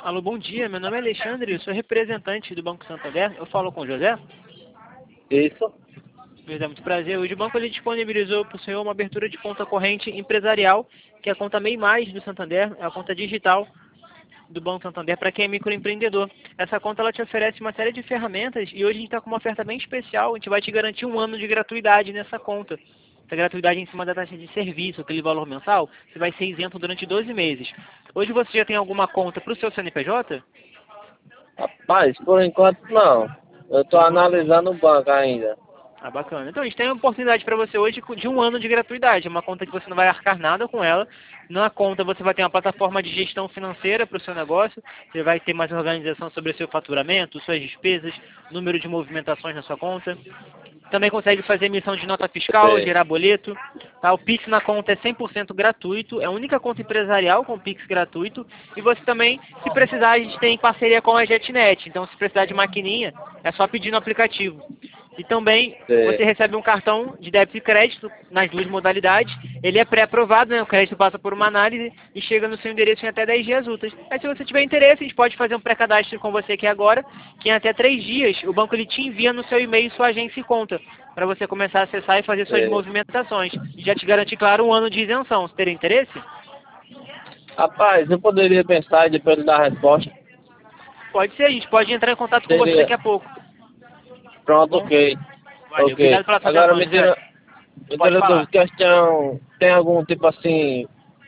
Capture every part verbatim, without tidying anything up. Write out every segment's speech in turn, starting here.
Alô, bom dia. Meu nome é Alexandre, eu sou representante do Banco Santander. Eu falo com o José. Isso. José, muito prazer. Hoje o banco ele disponibilizou para o senhor uma abertura de conta corrente empresarial, que é a conta MEI Mais do Santander, é a conta digital do Banco Santander para quem é microempreendedor. Essa conta ela te oferece uma série de ferramentas e hoje a gente está com uma oferta bem especial. A gente vai te garantir um ano de gratuidade nessa conta. Essa gratuidade em cima da taxa de serviço, aquele valor mensal, você vai ser isento durante doze meses. Hoje você já tem alguma conta para o seu C N P J? Rapaz, por enquanto não. Eu tô analisando o banco ainda. Ah, bacana. Então, a gente tem uma oportunidade para você hoje de um ano de gratuidade. É uma conta que você não vai arcar nada com ela. Na conta você vai ter uma plataforma de gestão financeira para o seu negócio. Você vai ter mais organização sobre o seu faturamento, suas despesas, número de movimentações na sua conta. Também consegue fazer emissão de nota fiscal, Sei. gerar boleto. Tá? O Pix na conta é cem por cento gratuito. É a única conta empresarial com Pix gratuito. E você também, se precisar, a gente tem parceria com a JetNet. Então, se precisar de maquininha, é só pedir no aplicativo. E também Sei. você recebe um cartão de débito e crédito nas duas modalidades. Ele é pré-aprovado, né? O crédito passa por uma análise e chega no seu endereço em até dez dias úteis. Aí se você tiver interesse, a gente pode fazer um pré-cadastro com você aqui agora, que em até três dias o banco ele te envia no seu e-mail sua agência e conta, para você começar a acessar e fazer suas Sei. movimentações. E já te garante, claro, um ano de isenção. Você teria interesse? Rapaz, eu poderia pensar e depois dar a resposta. Pode ser, a gente pode entrar em contato com você Seria. daqui a pouco. Tá Pronto, bom? ok. Valeu, Ok. obrigado pela sua Agora atenção, me José. tira, me Pode tira falar. dúvida, questão, tem algum tipo assim,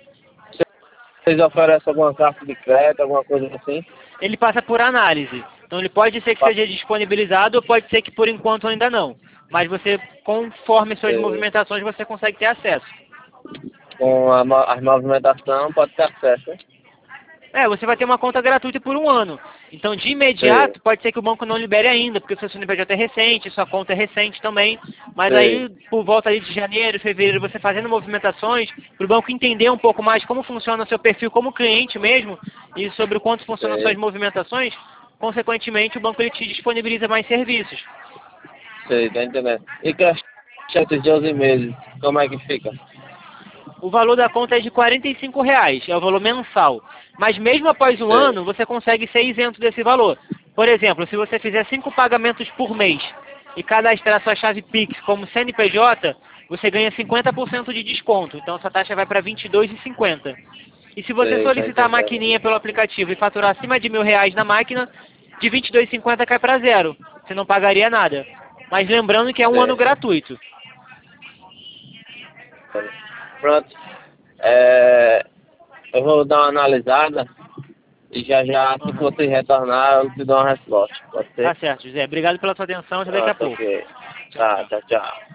vocês oferecem alguma carta de crédito, alguma coisa assim? Ele passa por análise. Então ele pode ser que Pa- seja disponibilizado ou pode ser que por enquanto ainda não. Mas você, conforme suas eh, movimentações, você consegue ter acesso. Com a, mo- as movimentação pode ter acesso, né? É, você vai ter uma conta gratuita por um ano. Então, de Sei, imediato, pode ser que o banco não libere ainda, porque o seu C N P J é recente, sua conta é recente também. Mas sei, aí, por volta ali de janeiro, fevereiro, você fazendo movimentações, para o banco entender um pouco mais como funciona o seu perfil como cliente mesmo, e sobre o quanto funcionam suas sei, movimentações, consequentemente, o banco ele te disponibiliza mais serviços. sei, tá entendendo. E questão de doze meses, como é que fica? O valor da conta é de quarenta e cinco reais, é o valor mensal. Mas mesmo após um Sei, ano, você consegue ser isento desse valor. Por exemplo, se você fizer cinco pagamentos por mês e cadastrar sua chave Pix como C N P J, você ganha cinquenta por cento de desconto. Então, sua taxa vai para vinte e dois reais e cinquenta centavos. E se você sei, tá solicitar a entendendo. maquininha pelo aplicativo e faturar acima de mil reais na máquina, de vinte e dois reais e cinquenta centavos cai para zero. Você não pagaria nada. Mas lembrando que é um ano Sei. gratuito. Pronto. É, eu vou dar uma analisada e já já, se Aham. você retornar, eu te dou uma resposta. Pode Tá ser? certo, José. Obrigado pela sua atenção. Até daqui a Pronto, pouco. ok. Tchau, Tá, tchau. tchau, tchau.